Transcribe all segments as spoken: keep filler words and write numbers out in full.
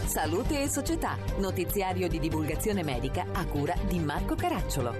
Salute e Società, notiziario di divulgazione medica a cura di Marco Caracciolo.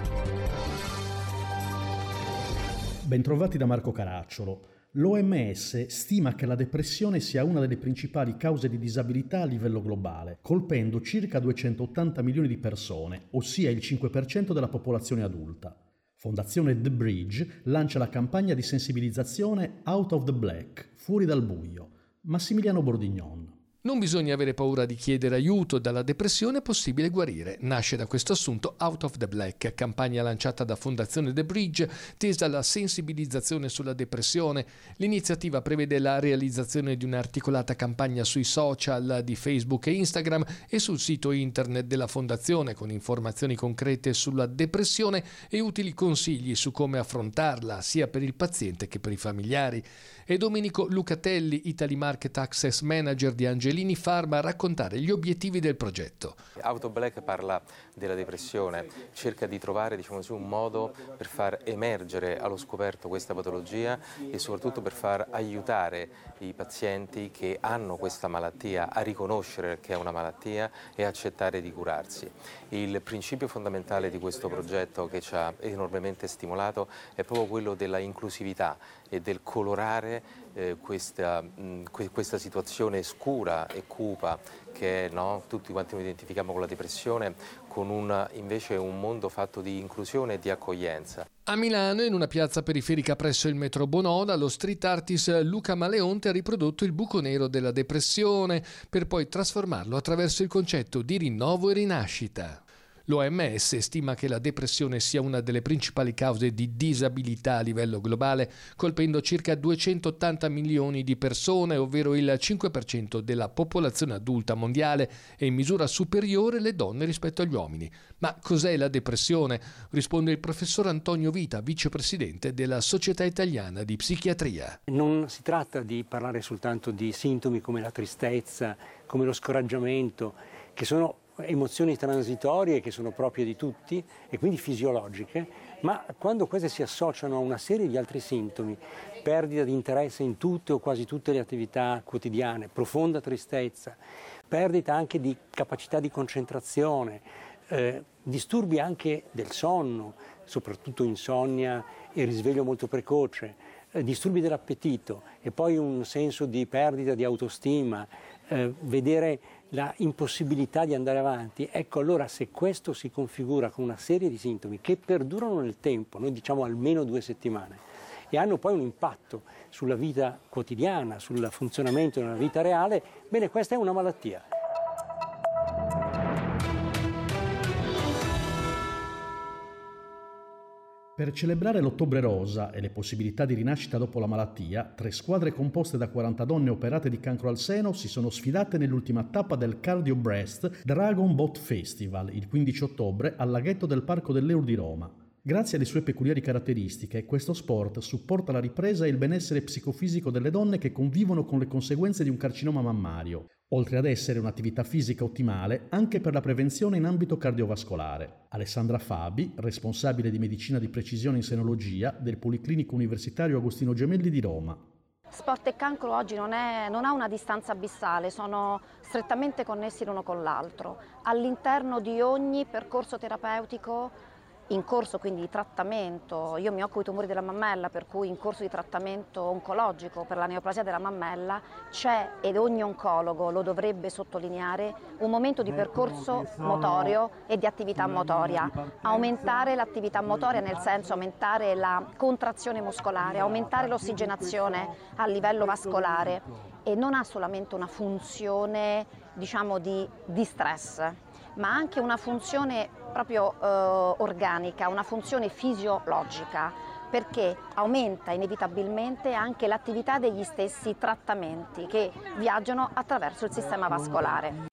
Bentrovati da Marco Caracciolo. L'O M S stima che la depressione sia una delle principali cause di disabilità a livello globale, colpendo circa duecentottanta milioni di persone, ossia il cinque per cento della popolazione adulta. Fondazione The Bridge lancia la campagna di sensibilizzazione Out of the Black, fuori dal buio. Massimiliano Bordignon. Non bisogna avere paura di chiedere aiuto, dalla depressione è possibile guarire. Nasce da questo assunto Out of the Black, campagna lanciata da Fondazione The Bridge, tesa alla sensibilizzazione sulla depressione. L'iniziativa prevede la realizzazione di un'articolata campagna sui social di Facebook e Instagram e sul sito internet della Fondazione, con informazioni concrete sulla depressione e utili consigli su come affrontarla, sia per il paziente che per i familiari. E Domenico Lucatelli, Italy Market Access Manager di Angelini Pharma, a raccontare gli obiettivi del progetto. Out of Black parla della depressione, cerca di trovare, diciamo così, un modo per far emergere allo scoperto questa patologia e soprattutto per far aiutare i pazienti che hanno questa malattia a riconoscere che è una malattia e accettare di curarsi. Il principio fondamentale di questo progetto, che ci ha enormemente stimolato, è proprio quello della inclusività e del colorare eh, questa, mh, questa situazione scura e cupa che no, tutti quanti noi identifichiamo con la depressione, con un, invece un mondo fatto di inclusione e di accoglienza. A Milano, in una piazza periferica presso il metro Bonona, lo street artist Luca Maleonte ha riprodotto il buco nero della depressione per poi trasformarlo attraverso il concetto di rinnovo e rinascita. L'O M S stima che la depressione sia una delle principali cause di disabilità a livello globale, colpendo circa duecentottanta milioni di persone, ovvero il cinque per cento della popolazione adulta mondiale, e in misura superiore le donne rispetto agli uomini. Ma cos'è la depressione? Risponde il professor Antonio Vita, vicepresidente della Società Italiana di Psichiatria. Non si tratta di parlare soltanto di sintomi come la tristezza, come lo scoraggiamento, che sono emozioni transitorie che sono proprie di tutti e quindi fisiologiche, ma quando queste si associano a una serie di altri sintomi, perdita di interesse in tutte o quasi tutte le attività quotidiane, profonda tristezza, perdita anche di capacità di concentrazione, eh, disturbi anche del sonno, soprattutto insonnia e risveglio molto precoce, eh, disturbi dell'appetito e poi un senso di perdita di autostima, eh, vedere la impossibilità di andare avanti. Ecco, allora se questo si configura con una serie di sintomi che perdurano nel tempo, noi diciamo almeno due settimane, e hanno poi un impatto sulla vita quotidiana, sul funzionamento della vita reale, bene, questa è una malattia. Per celebrare l'Ottobre Rosa e le possibilità di rinascita dopo la malattia, tre squadre composte da quaranta donne operate di cancro al seno si sono sfidate nell'ultima tappa del Cardio Breast Dragon Boat Festival il quindici ottobre al laghetto del Parco dell'Eur di Roma. Grazie alle sue peculiari caratteristiche, questo sport supporta la ripresa e il benessere psicofisico delle donne che convivono con le conseguenze di un carcinoma mammario, oltre ad essere un'attività fisica ottimale anche per la prevenzione in ambito cardiovascolare. Alessandra Fabi, responsabile di medicina di precisione in senologia del Policlinico Universitario Agostino Gemelli di Roma. Sport e cancro oggi non, è, non ha una distanza abissale, sono strettamente connessi l'uno con l'altro. All'interno di ogni percorso terapeutico in corso, quindi di trattamento, io mi occupo di tumori della mammella, per cui in corso di trattamento oncologico per la neoplasia della mammella c'è, ed ogni oncologo lo dovrebbe sottolineare, un momento di percorso motorio e di attività motoria. Aumentare l'attività motoria nel senso aumentare la contrazione muscolare, aumentare l'ossigenazione a livello vascolare, e non ha solamente una funzione, diciamo, di, di stress, ma anche una funzione proprio eh, organica, una funzione fisiologica, perché aumenta inevitabilmente anche l'attività degli stessi trattamenti che viaggiano attraverso il sistema vascolare.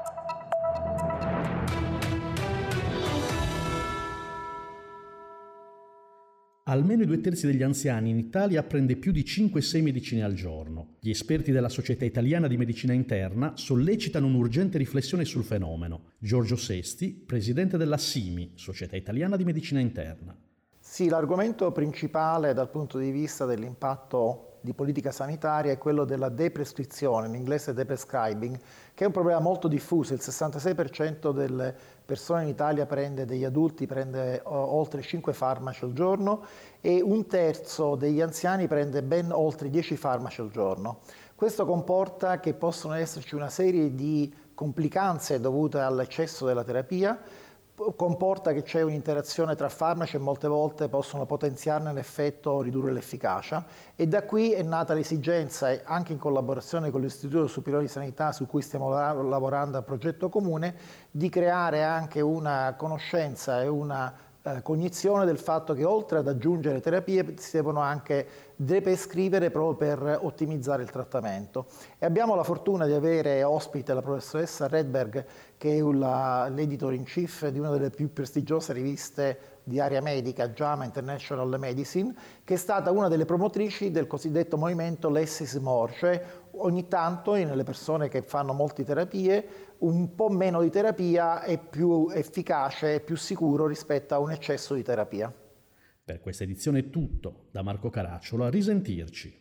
Almeno i due terzi degli anziani in Italia prende più di cinque sei medicine al giorno. Gli esperti della Società Italiana di Medicina Interna sollecitano un'urgente riflessione sul fenomeno. Giorgio Sesti, presidente della S I M I, Società Italiana di Medicina Interna. Sì, l'argomento principale dal punto di vista dell'impatto di politica sanitaria è quello della deprescrizione, in inglese deprescribing, che è un problema molto diffuso. Il sessantasei per cento delle persone in Italia prende, degli adulti prende uh, oltre cinque farmaci al giorno e un terzo degli anziani prende ben oltre dieci farmaci al giorno. Questo comporta che possono esserci una serie di complicanze dovute all'eccesso della terapia, comporta che c'è un'interazione tra farmaci e molte volte possono potenziarne l'effetto o ridurre l'efficacia, e da qui è nata l'esigenza, anche in collaborazione con l'Istituto Superiore di Sanità su cui stiamo lavorando a progetto comune, di creare anche una conoscenza e una eh, cognizione del fatto che oltre ad aggiungere terapie si devono anche deprescrivere proprio per ottimizzare il trattamento. E abbiamo la fortuna di avere ospite la professoressa Redberg, che è la, l'editor in chief di una delle più prestigiose riviste di area medica, JAMA International Medicine, che è stata una delle promotrici del cosiddetto movimento Less is More, cioè ogni tanto nelle persone che fanno molte terapie un po' meno di terapia è più efficace e più sicuro rispetto a un eccesso di terapia. Per questa edizione è tutto. Da Marco Caracciolo, a risentirci.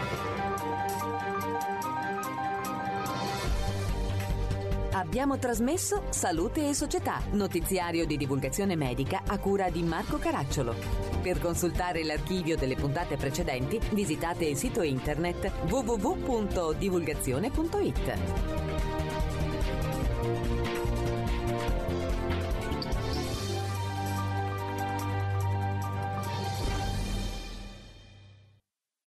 Abbiamo trasmesso Salute e Società, notiziario di divulgazione medica a cura di Marco Caracciolo. Per consultare l'archivio delle puntate precedenti, visitate il sito internet w w w punto divulgazione punto i t.